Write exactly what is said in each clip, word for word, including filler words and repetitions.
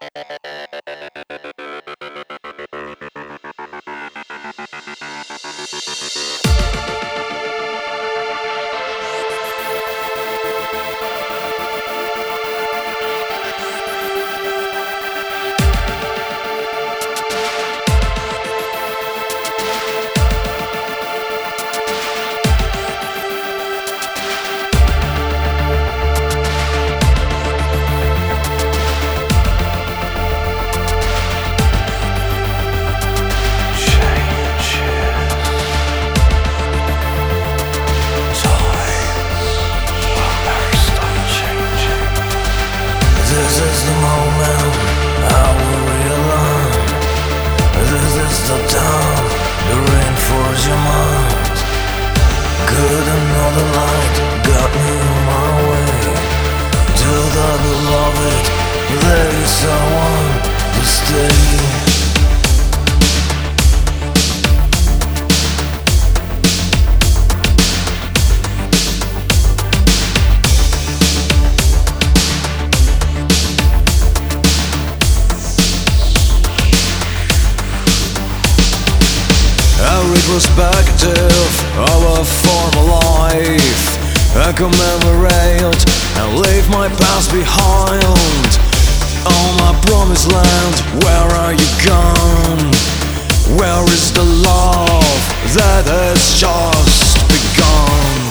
Retrospective of a former life, I commemorate and leave my past behind. On my promised land, where are you gone? Where is the love that has just begun?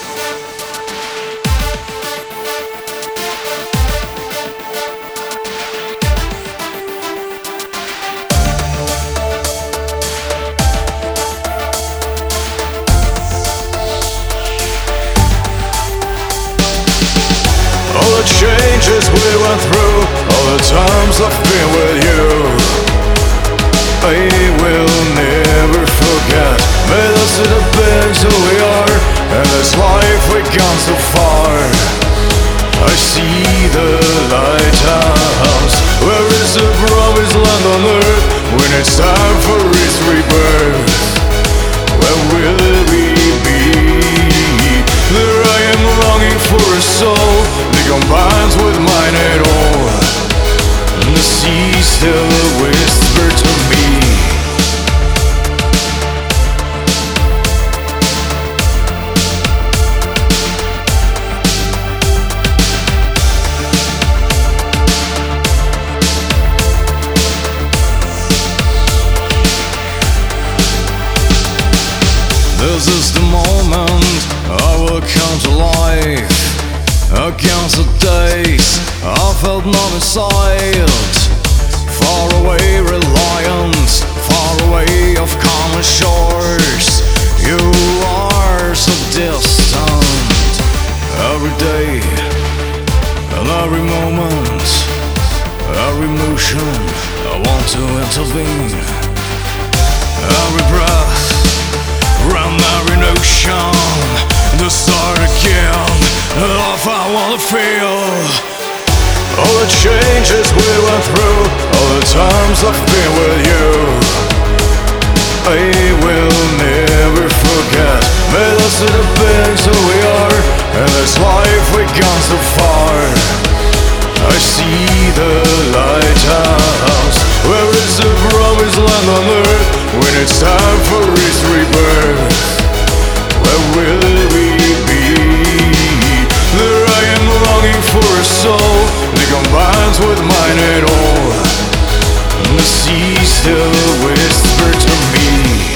All the changes we went through, all the times I've been with you, I will never forget. Made us to the things who we are, and this life we've gone so far. I see the lighthouse, where is the promised land on earth, when it's time for its rebirth. Where will we be? There I am longing for a soul that combines with mine at all. And the sea still whispered to me. This is the moment I will come to life. Against the days I felt numb inside. Far away reliance, far away of common shores. You are so distant. Every day and every moment, every motion, I want to intervene. Every breath, run every notion, to start again. Love I wanna feel. All the changes we went through, all the times I've been with you, I will never forget. Made us to the things who we are, and this life we've gone so far. I see the lighthouse, where is the promised land on earth, when it's time for its rebirth. Where will we be? There I am longing for a soul that combines with mine at all. And the sea still whispered to me.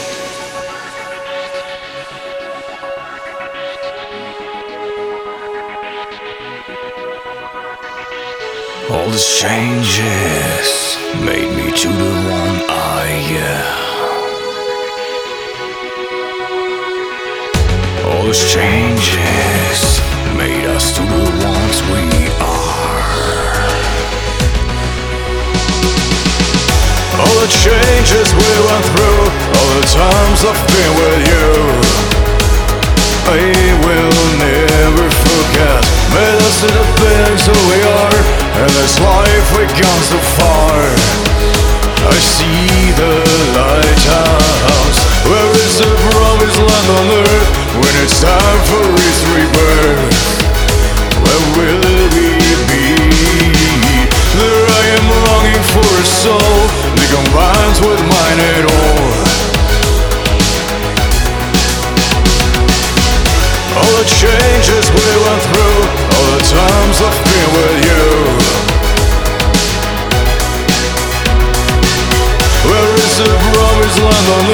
All these changes made me to the one I am. All these changes made us to the ones we are. All the changes we went through, all the times I've been with you, I will never forget. Made us to the things who we are, and this life we've gone so far. I see the lighthouse, where is the promised land on earth, when it's time for its rebirth. Where will we be? There I am the changes we went through, all the times I've been with you. Where is the promised land on